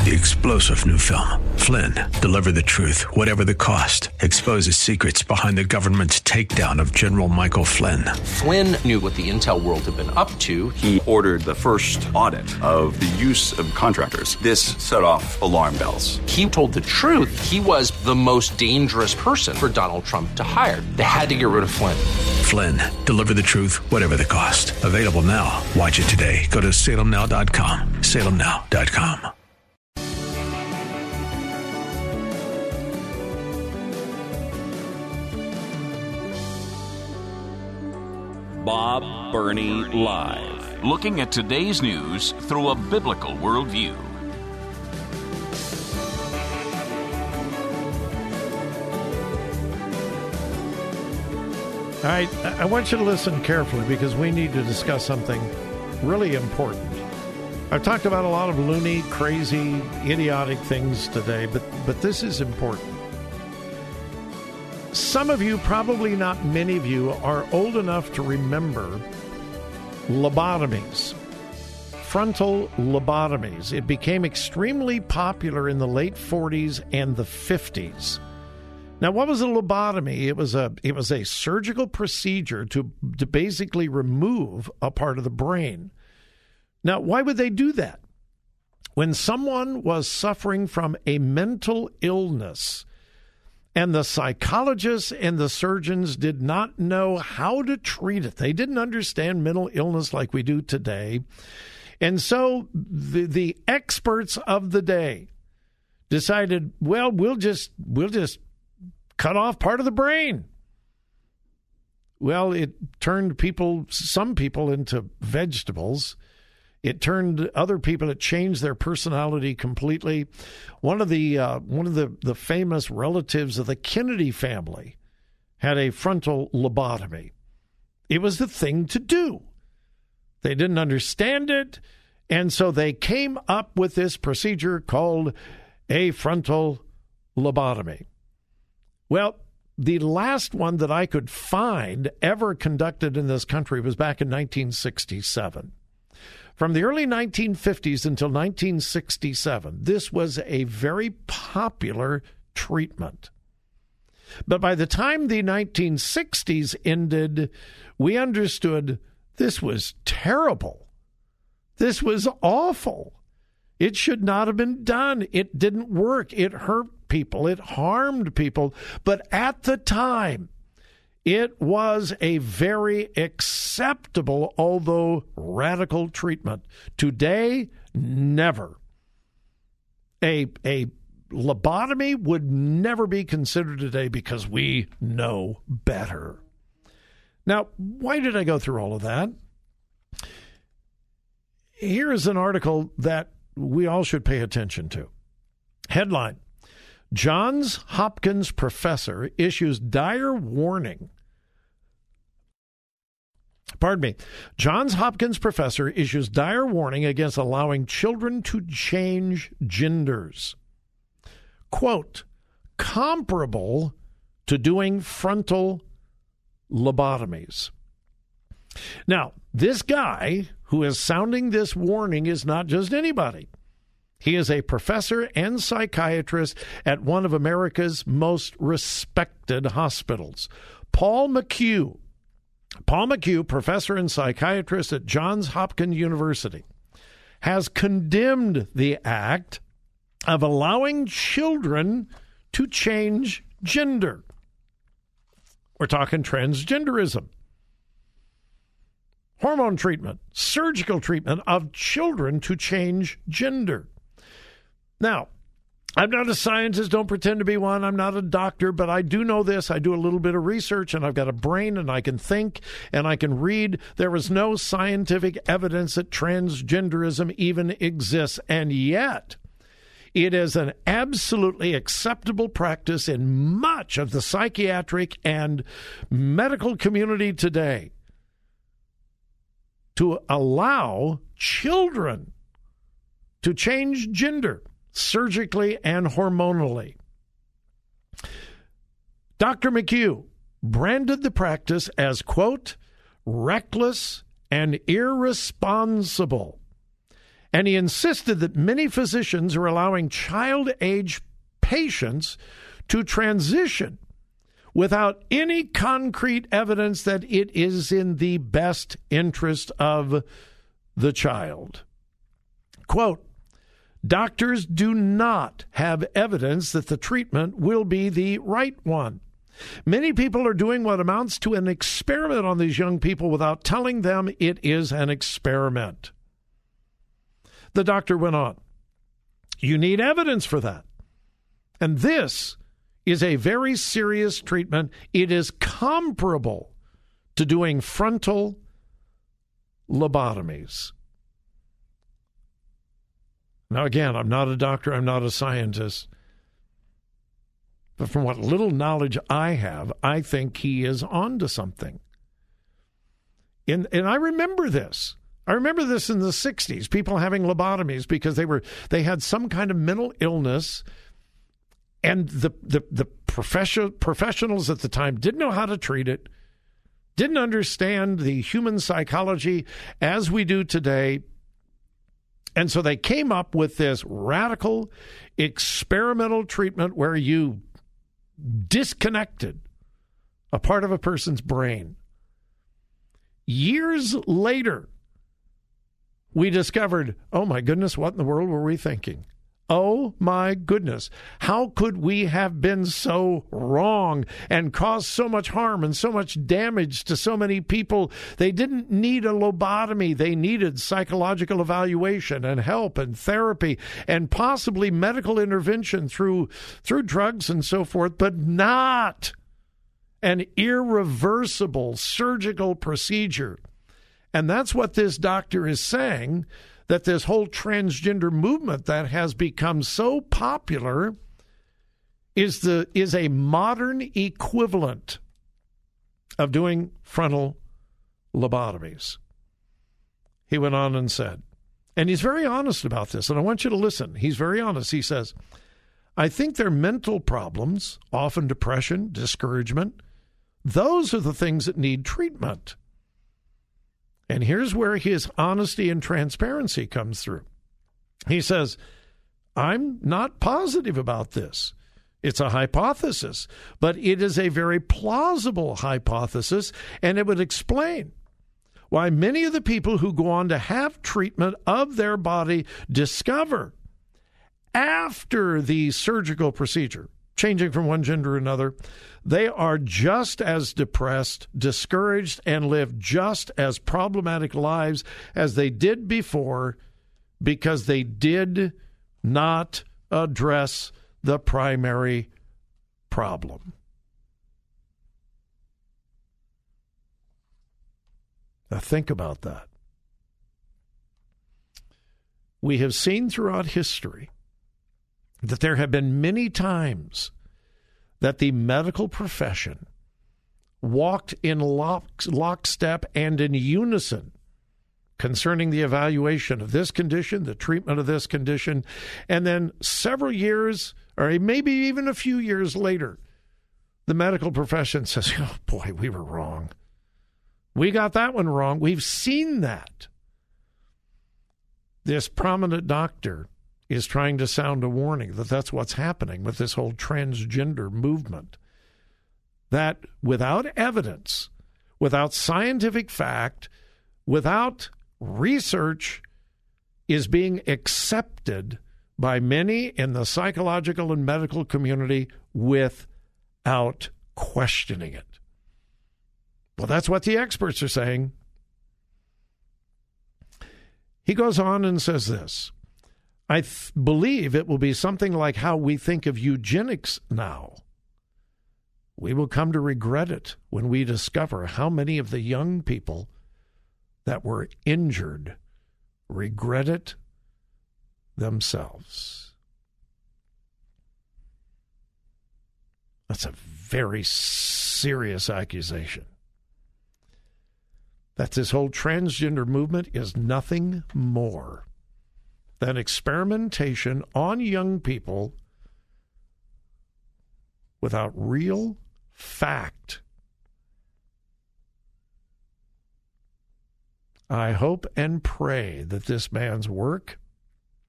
The explosive new film, Flynn, deliver the truth, whatever the cost, exposes secrets behind the government's takedown of General Michael Flynn. Flynn knew what the intel world had been up to. He ordered the first audit of the use of contractors. This set off alarm bells. He told the truth. He was the most dangerous person for Donald Trump to hire. They had to get rid of Flynn. Flynn, deliver the truth, whatever the cost. Available now. Watch it today. Go to salemnow.com. salemnow.com. Bob Burney Live. Looking at today's news through a biblical worldview. All right, I want you to listen carefully because we need to discuss something really important. I've talked about a lot of loony, crazy, idiotic things today, but this is important. Some of you, probably not many of you, are old enough to remember lobotomies, frontal lobotomies. It became extremely popular in the late 40s and the 50s. Now, what was a lobotomy? It was a surgical procedure to basically remove a part of the brain. Now, why would they do that? When someone was suffering from a mental illness, and the psychologists and the surgeons did not know how to treat it. They didn't understand mental illness like we do today. And so the experts of the day decided, well, we'll just cut off part of the brain. Well, it turned some people into vegetables. It turned other people, it changed their personality completely. One of the famous relatives of the Kennedy family had a frontal lobotomy. It was the thing to do. They didn't understand it, and so they came up with this procedure called a frontal lobotomy. Well, the last one that I could find ever conducted in this country was back in 1967. From the early 1950s until 1967, this was a very popular treatment. But by the time the 1960s ended, we understood this was terrible. This was awful. It should not have been done. It didn't work. It hurt people. It harmed people. But at the time, it was a very acceptable, although radical treatment. Today, never. A lobotomy would never be considered today because we know better. Now, why did I go through all of that? Here is an article that we all should pay attention to. Headline: Johns Hopkins professor issues dire warning. Johns Hopkins professor issues dire warning against allowing children to change genders. Quote, comparable to doing frontal lobotomies. Now, this guy who is sounding this warning is not just anybody. He is a professor and psychiatrist at one of America's most respected hospitals. Paul McHugh, professor and psychiatrist at Johns Hopkins University, has condemned the act of allowing children to change gender. We're talking transgenderism. Hormone treatment, surgical treatment of children to change gender. Now, I'm not a scientist, don't pretend to be one. I'm not a doctor, but I do know this. I do a little bit of research, and I've got a brain, and I can think, and I can read. There is no scientific evidence that transgenderism even exists, and yet it is an absolutely acceptable practice in much of the psychiatric and medical community today to allow children to change gender surgically and hormonally. Dr. McHugh branded the practice as, quote, reckless and irresponsible, And he insisted that many physicians are allowing child-age patients to transition without any concrete evidence that it is in the best interest of the child. Quote, doctors do not have evidence that the treatment will be the right one. Many people are doing what amounts to an experiment on these young people without telling them it is an experiment. The doctor went on, you need evidence for that. And this is a very serious treatment. It is comparable to doing frontal lobotomies. Now, again, I'm not a doctor, I'm not a scientist. But from what little knowledge I have, I think he is onto something. And I remember this. I remember this in the 60s, people having lobotomies because they had some kind of mental illness, and the professionals at the time didn't know how to treat it, didn't understand the human psychology as we do today. And so they came up with this radical experimental treatment where you disconnected a part of a person's brain. Years later, we discovered, oh my goodness, what in the world were we thinking? Oh my goodness, how could we have been so wrong and caused so much harm and so much damage to so many people? They didn't need a lobotomy. They needed psychological evaluation and help and therapy and possibly medical intervention through drugs and so forth, but not an irreversible surgical procedure. And that's what this doctor is saying, that this whole transgender movement that has become so popular is a modern equivalent of doing frontal lobotomies. He went on and said, and he's very honest about this, and I want you to listen. He's very honest. He says, I think they're mental problems, often depression, discouragement. Those are the things that need treatment. And here's where his honesty and transparency comes through. He says, I'm not positive about this. It's a hypothesis, but it is a very plausible hypothesis, and it would explain why many of the people who go on to have treatment of their body discover after the surgical procedure, changing from one gender to another, they are just as depressed, discouraged, and live just as problematic lives as they did before because they did not address the primary problem. Now think about that. We have seen throughout history that there have been many times that the medical profession walked in lockstep and in unison concerning the evaluation of this condition, the treatment of this condition, and then several years, or maybe even a few years later, the medical profession says, oh boy, we were wrong. We got that one wrong. We've seen that. This prominent doctor is trying to sound a warning that that's what's happening with this whole transgender movement. That without evidence, without scientific fact, without research, is being accepted by many in the psychological and medical community without questioning it. Well, that's what the experts are saying. He goes on and says this, I believe it will be something like how we think of eugenics now. We will come to regret it when we discover how many of the young people that were injured regret it themselves. That's a very serious accusation. That this whole transgender movement is nothing more than experimentation on young people without real fact. I hope and pray that this man's work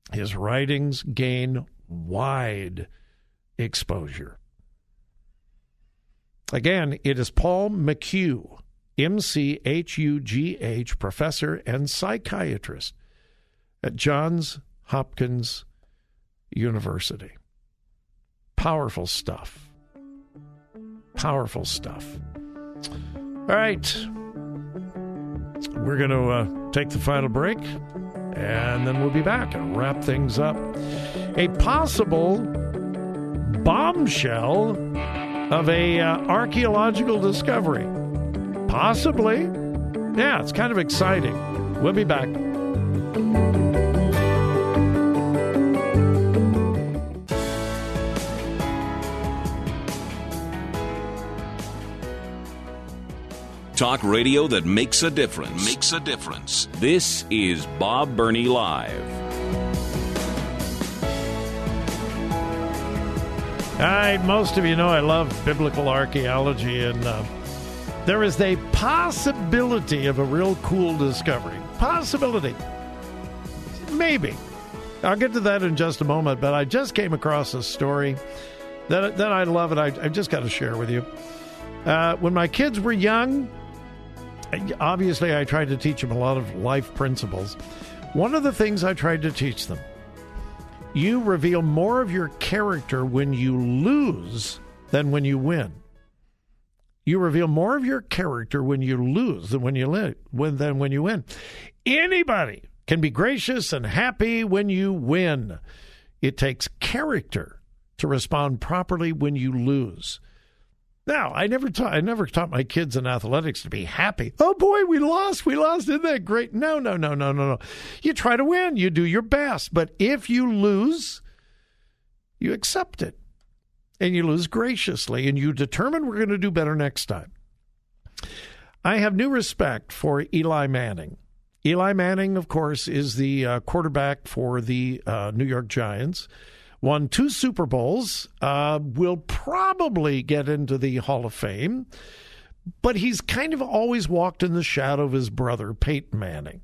His writings gain wide exposure. Again, it is Paul McHugh, M-C-H-U-G-H, professor and psychiatrist at Johns Hopkins University. Powerful stuff. Powerful stuff. All right. We're going to take the final break, and then we'll be back and wrap things up. A possible bombshell of a archaeological discovery. Possibly. Yeah, it's kind of exciting. We'll be back. Talk radio that makes a difference. Makes a difference. This is Bob Burney Live. All right, most of you know I love biblical archaeology, and there is a possibility of a real cool discovery. Possibility. Maybe. I'll get to that in just a moment, but I just came across a story that I love, and I've just got to share with you. When my kids were young, obviously I tried to teach them a lot of life principles. One of the things I tried to teach them, you reveal more of your character when you lose than when you win. You reveal more of your character when you lose than when you win. Anybody can be gracious and happy when you win. It takes character to respond properly when you lose. Now, I never taught my kids in athletics to be happy. Oh boy, we lost. Isn't that great? No. You try to win. You do your best. But if you lose, you accept it. And you lose graciously. And you determine we're going to do better next time. I have new respect for Eli Manning. Eli Manning, of course, is the quarterback for the New York Giants. Won 2 Super Bowls, will probably get into the Hall of Fame, but he's kind of always walked in the shadow of his brother, Peyton Manning.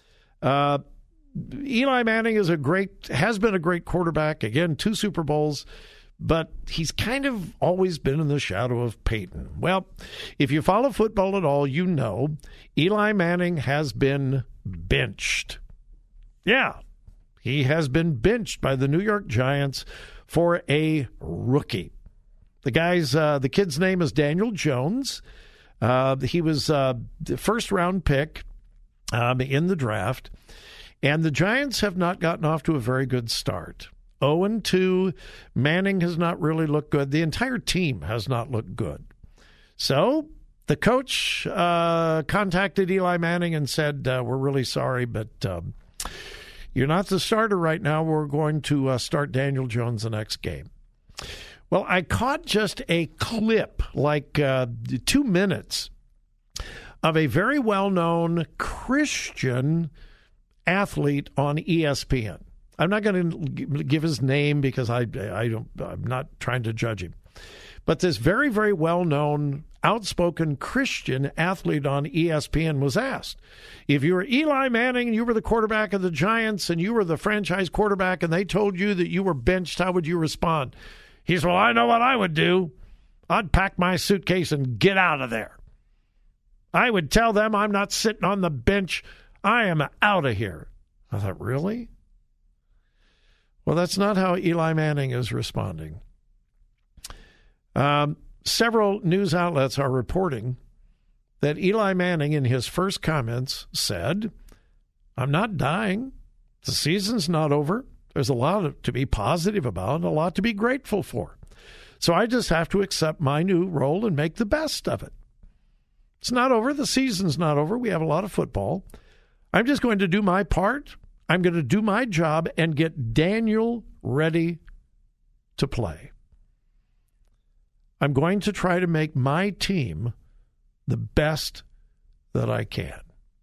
Eli Manning has been a great quarterback, again, 2 Super Bowls, but he's kind of always been in the shadow of Peyton. Well, if you follow football at all, you know Eli Manning has been benched. Yeah. He has been benched by the New York Giants for a rookie. The kid's name is Daniel Jones. He was the first-round pick in the draft, and the Giants have not gotten off to a very good start. 0-2. Manning has not really looked good. The entire team has not looked good. So the coach contacted Eli Manning and said, we're really sorry, but you're not the starter right now. We're going to start Daniel Jones the next game. Well, I caught just a clip, like 2 minutes, of a very well-known Christian athlete on ESPN. I'm not going to give his name because I'm not trying to judge him. But this very, very well-known, outspoken Christian athlete on ESPN was asked, if you were Eli Manning and you were the quarterback of the Giants and you were the franchise quarterback and they told you that you were benched, how would you respond? He said, well, I know what I would do. I'd pack my suitcase and get out of there. I would tell them I'm not sitting on the bench. I am out of here. I thought, really? Well, that's not how Eli Manning is responding. Several news outlets are reporting that Eli Manning, in his first comments, said, I'm not dying. The season's not over. There's a lot to be positive about, a lot to be grateful for. So I just have to accept my new role and make the best of it. It's not over. The season's not over. We have a lot of football. I'm just going to do my part. I'm going to do my job and get Daniel ready to play. I'm going to try to make my team the best that I can.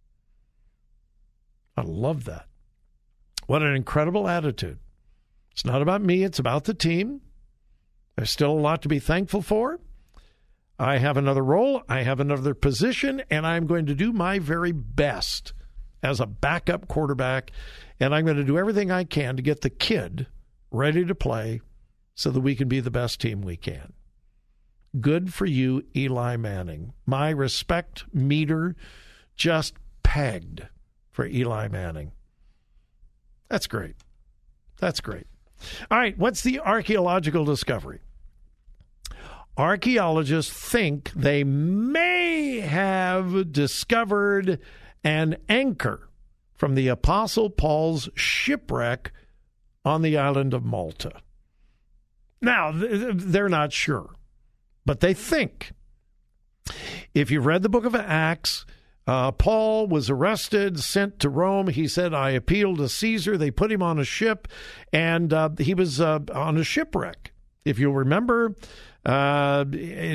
I love that. What an incredible attitude. It's not about me. It's about the team. There's still a lot to be thankful for. I have another role. I have another position, and I'm going to do my very best as a backup quarterback, and I'm going to do everything I can to get the kid ready to play so that we can be the best team we can. Good for you, Eli Manning. My respect meter just pegged for Eli Manning. That's great. That's great. All right, what's the archaeological discovery? Archaeologists think they may have discovered an anchor from the Apostle Paul's shipwreck on the island of Malta. Now, they're not sure, but they think. If you've read the book of Acts, Paul was arrested, sent to Rome. He said, I appeal to Caesar. They put him on a ship, and he was on a shipwreck. If you'll remember, God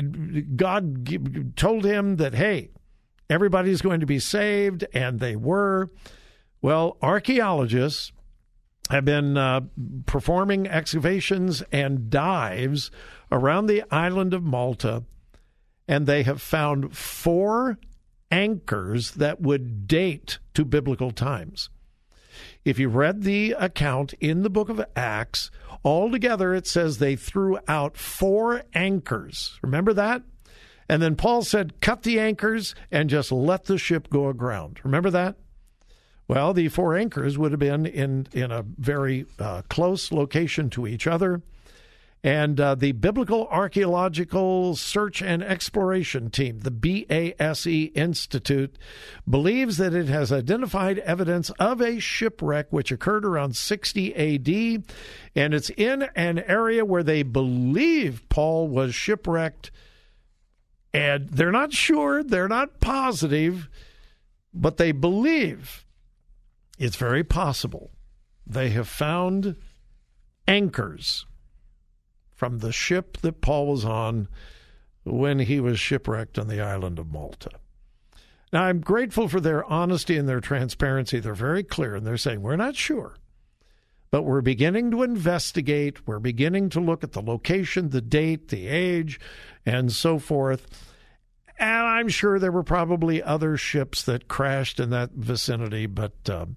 told him that, hey, everybody's going to be saved, and they were. Well, archaeologists have been performing excavations and dives around the island of Malta, and they have found 4 anchors that would date to biblical times. If you read the account in the book of Acts, altogether it says they threw out 4 anchors. Remember that? And then Paul said, cut the anchors and just let the ship go aground. Remember that? Well, the 4 anchors would have been in a very close location to each other. And the Biblical Archaeological Search and Exploration Team, the BASE Institute, believes that it has identified evidence of a shipwreck which occurred around 60 A.D., and it's in an area where they believe Paul was shipwrecked. And they're not sure, they're not positive, but they believe it's very possible they have found anchors from the ship that Paul was on when he was shipwrecked on the island of Malta. Now, I'm grateful for their honesty and their transparency. They're very clear, and they're saying, we're not sure, but we're beginning to investigate. We're beginning to look at the location, the date, the age, and so forth. And I'm sure there were probably other ships that crashed in that vicinity, but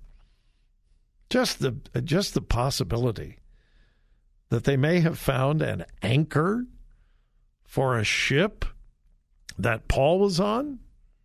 just the possibility that they may have found an anchor for a ship that Paul was on,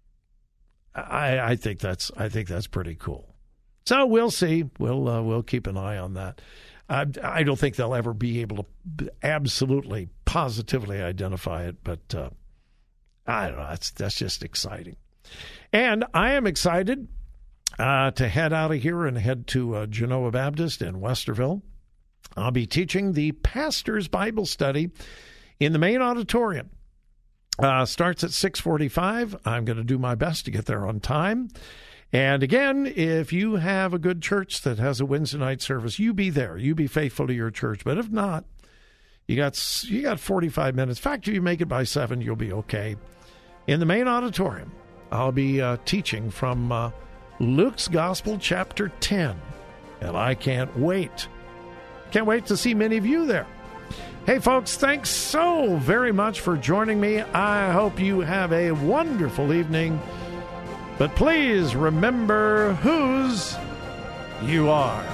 I think that's pretty cool. So we'll see. We'll keep an eye on that. I don't think they'll ever be able to absolutely, positively identify it, but I don't know. That's just exciting. And I am excited to head out of here and head to Genoa Baptist in Westerville. I'll be teaching the Pastor's Bible Study in the main auditorium. Starts at 6:45. I'm going to do my best to get there on time. And again, if you have a good church that has a Wednesday night service, you be there. You be faithful to your church. But if not, you got 45 minutes. In fact, if you make it by 7, you'll be okay. In the main auditorium, I'll be teaching from Luke's Gospel, chapter 10. And I can't wait. Can't wait to see many of you there. Hey, folks, thanks so very much for joining me. I hope you have a wonderful evening. But please remember whose you are.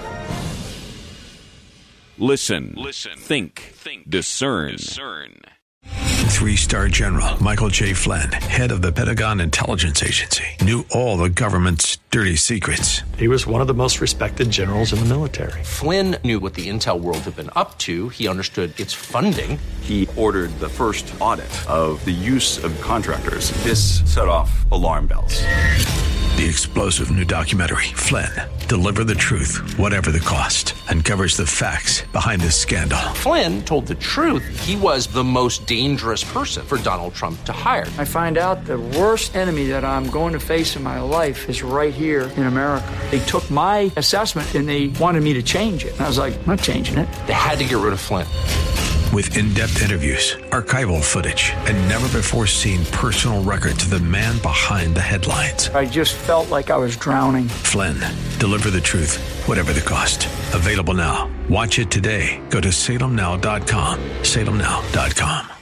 Listen. Think. Discern. 3-star General Michael J. Flynn, head of the Pentagon Intelligence Agency, knew all the government's dirty secrets. He was one of the most respected generals in the military. Flynn knew what the intel world had been up to. He understood its funding. He ordered the first audit of the use of contractors. This set off alarm bells. The explosive new documentary, Flynn, Deliver the Truth, Whatever the Cost, uncovers the facts behind this scandal. Flynn told the truth. He was the most dangerous person for Donald Trump to hire. I find out the worst enemy that I'm going to face in my life is right here in America. They took my assessment and they wanted me to change it. And I was like, I'm not changing it. They had to get rid of Flynn. With in-depth interviews, archival footage, and never-before-seen personal records of the man behind the headlines. I just felt like I was drowning. Flynn, Deliver the Truth, Whatever the Cost. Available now. Watch it today. Go to salemnow.com. salemnow.com.